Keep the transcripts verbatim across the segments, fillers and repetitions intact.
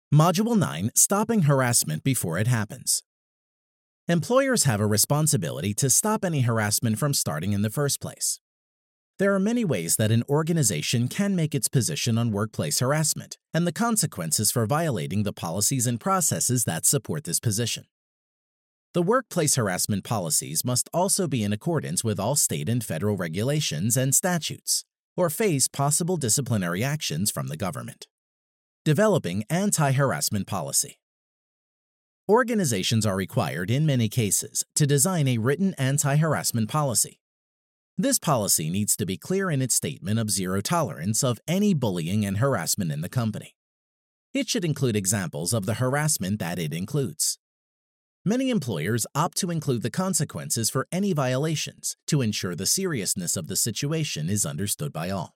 Module nine, Stopping Harassment Before It Happens. Employers have a responsibility to stop any harassment from starting in the first place. There are many ways that an organization can make its position on workplace harassment and the consequences for violating the policies and processes that support this position. The workplace harassment policies must also be in accordance with all state and federal regulations and statutes, or face possible disciplinary actions from the government. Developing anti-harassment policy. Organizations are required in many cases to design a written anti-harassment policy. This policy needs to be clear in its statement of zero tolerance of any bullying and harassment in the company. It should include examples of the harassment that it includes. Many employers opt to include the consequences for any violations to ensure the seriousness of the situation is understood by all.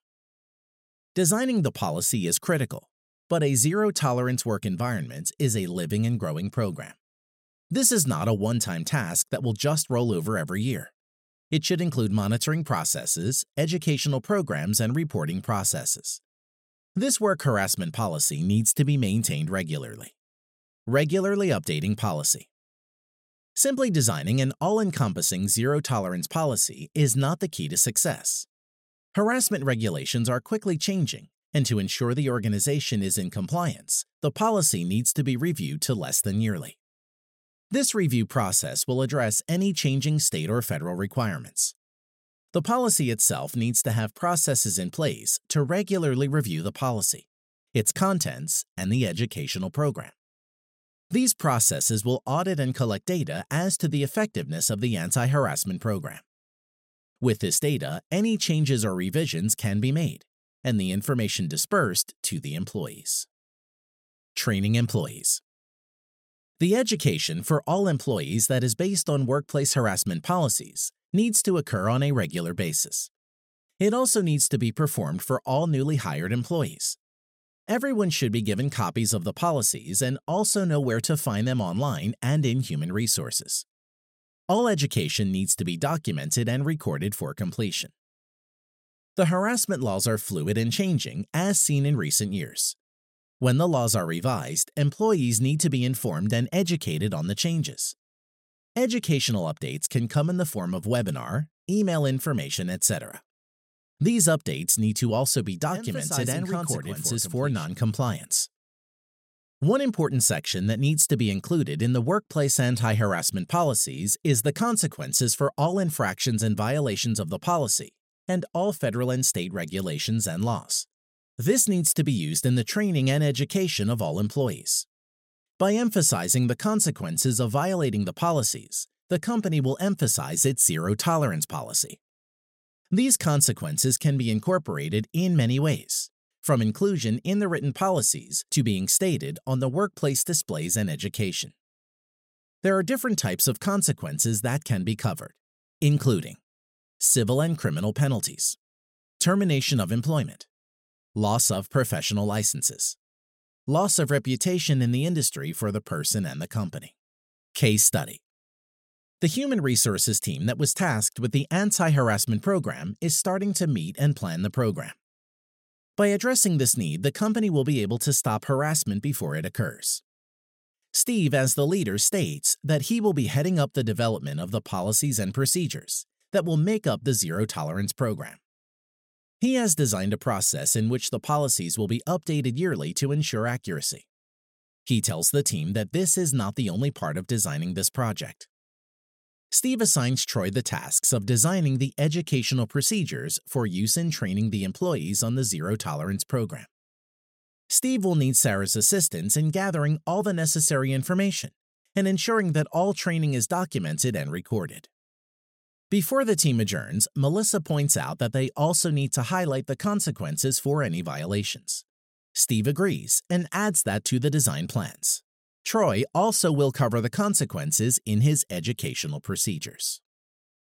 Designing the policy is critical, but a zero-tolerance work environment is a living and growing program. This is not a one-time task that will just roll over every year. It should include monitoring processes, educational programs, and reporting processes. This work harassment policy needs to be maintained regularly. Regularly updating policy. Simply designing an all-encompassing zero-tolerance policy is not the key to success. Harassment regulations are quickly changing, and to ensure the organization is in compliance, the policy needs to be reviewed to less than yearly. This review process will address any changing state or federal requirements. The policy itself needs to have processes in place to regularly review the policy, its contents, and the educational program. These processes will audit and collect data as to the effectiveness of the anti-harassment program. With this data, any changes or revisions can be made, and the information dispersed to the employees. Training employees. The education for all employees that is based on workplace harassment policies needs to occur on a regular basis. It also needs to be performed for all newly hired employees. Everyone should be given copies of the policies and also know where to find them online and in human resources. All education needs to be documented and recorded for completion. The harassment laws are fluid and changing, as seen in recent years. When the laws are revised, employees need to be informed and educated on the changes. Educational updates can come in the form of webinar, email information, et cetera. These updates need to also be documented and recorded for, for non-compliance. One important section that needs to be included in the workplace anti-harassment policies is the consequences for all infractions and violations of the policy and all federal and state regulations and laws. This needs to be used in the training and education of all employees. By emphasizing the consequences of violating the policies, the company will emphasize its zero-tolerance policy. These consequences can be incorporated in many ways, from inclusion in the written policies to being stated on the workplace displays and education. There are different types of consequences that can be covered, including civil and criminal penalties, termination of employment, loss of professional licenses, loss of reputation in the industry for the person and the company. Case study. The human resources team that was tasked with the anti-harassment program is starting to meet and plan the program. By addressing this need, the company will be able to stop harassment before it occurs. Steve, as the leader, states that he will be heading up the development of the policies and procedures that will make up the zero-tolerance program. He has designed a process in which the policies will be updated yearly to ensure accuracy. He tells the team that this is not the only part of designing this project. Steve assigns Troy the tasks of designing the educational procedures for use in training the employees on the zero-tolerance program. Steve will need Sarah's assistance in gathering all the necessary information and ensuring that all training is documented and recorded. Before the team adjourns, Melissa points out that they also need to highlight the consequences for any violations. Steve agrees and adds that to the design plans. Troy also will cover the consequences in his educational procedures.